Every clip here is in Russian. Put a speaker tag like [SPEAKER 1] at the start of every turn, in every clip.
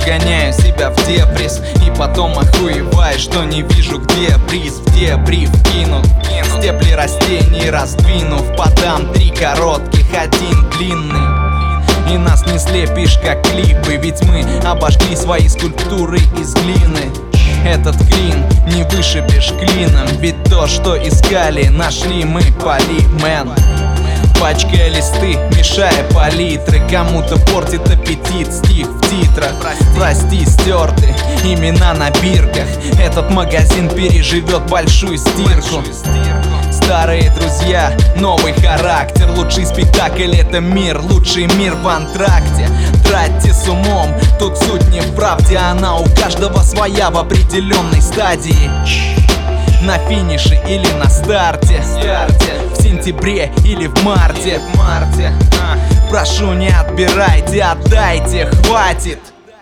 [SPEAKER 1] загоняю себя в депресс, и потом охуеваю, что не вижу, где приз. В дебриф кину стебли растений, раздвинув, подам 3 коротких, 1 длинный. И нас не слепишь, как клипы, ведь мы обожгли свои скульптуры из глины. Этот клин не вышибешь клином, ведь то, что искали, нашли мы, полимен. Пачкая листы, мешая палитры, кому-то портит аппетит стих в титрах. Прости, стерты имена на бирках. Этот магазин переживет большую стирку. Старые друзья, новый характер. Лучший спектакль — это мир, лучший мир в антракте. Тратьте с умом, тут суть не в правде, она у каждого своя в определенной стадии. На финише или на старте, в сентябре или в марте. Прошу, не отбирайте, отдайте, хватит.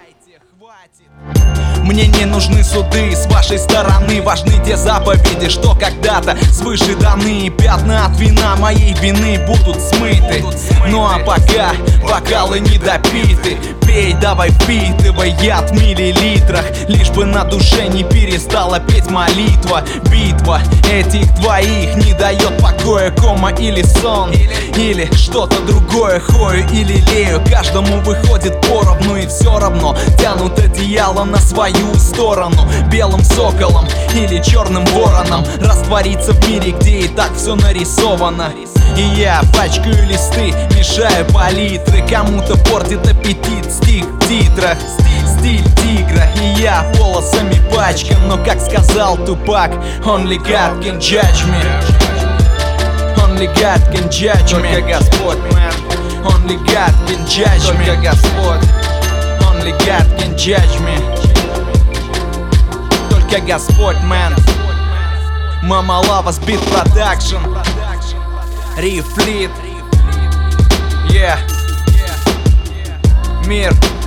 [SPEAKER 1] Мне не нужны суды с вашей стороны, важны те заповеди, что когда-то свыше даны. Пятна от вина моей вины будут смыты. Ну а пока бокалы не допиты, пей, давай впитывай яд в миллилитрах, лишь бы на душе не перестала петь молитва. Битва этих двоих не дает покоя, кома или сон, или что-то другое. Хою или лею, каждому выходит поровну, и все равно тянут одеяло на свою сторону. Белым соколом или черным вороном раствориться в мире, где и так все нарисовано. И я пачкаю листы, мешаю палитры, кому-то портит аппетит стих в титрах. Стиль тигра, и я волосами пачкан, но как сказал Тупак, only God can judge me. Only God can judge me. Только Господь, man. Only God can judge me. Только Господь. Only God can judge me. Только Господь, man. Мама Лава, Beat Production. Рифлит. Yeah. Мир.